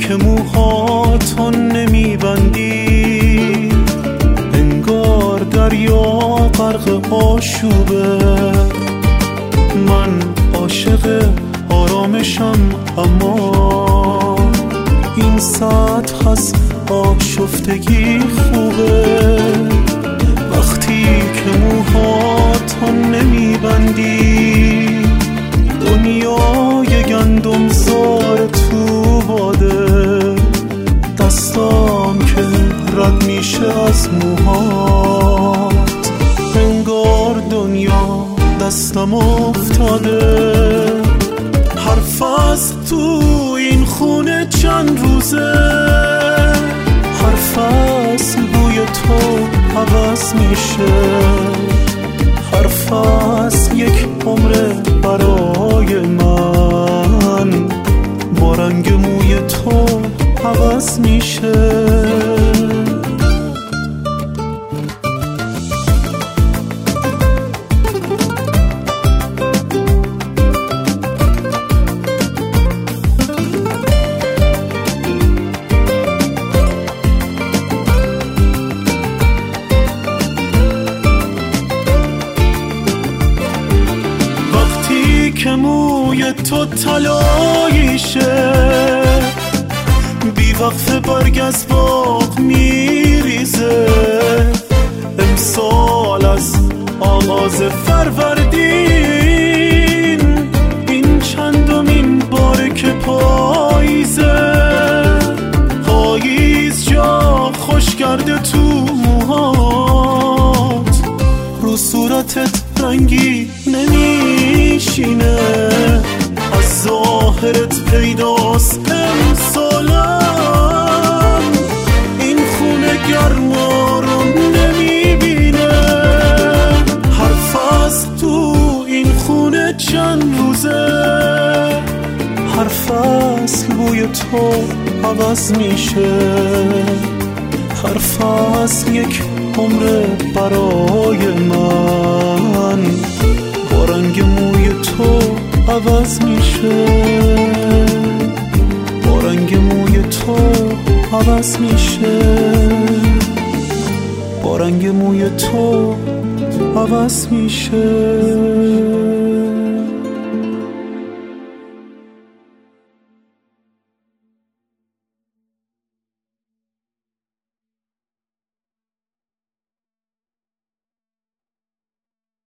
که موهاتو نمیبندی، انگار دریا غرق آشوبه. من عاشق آرامشم اما این سطح از آشفتگی خوبه. وقتی که موهاتو نمیبندی، دنیای گندم زار تو باده. دستام که رد میشه از موهات، انگار دنیا دستم افتاده. هر فصل تو این خونه چند روزه، هر فصل بوی تو عوض میشه. هر فصل یک عمره برای من، با رنگ موی تو عوض میشه. که موی تو طلاییشه، بی وقفه برگ از باغ میریزه. امسال از آغاز فروردین، این چندمین باره که پاییزه. پاییز جا خوش کرده تو موهات، رو صورتت رنگی نمیشینه. از ظاهرت پیداست امسالم این خونه گرما رو نمیبینه. هر فصل تو این خونه چند روزه، هر فصل بوی تو عوض میشه. هر فصل یک عمر برای من، با رنگ موی تو عوض میشه. با رنگ موی تو عوض میشه. با رنگ موی تو عوض میشه.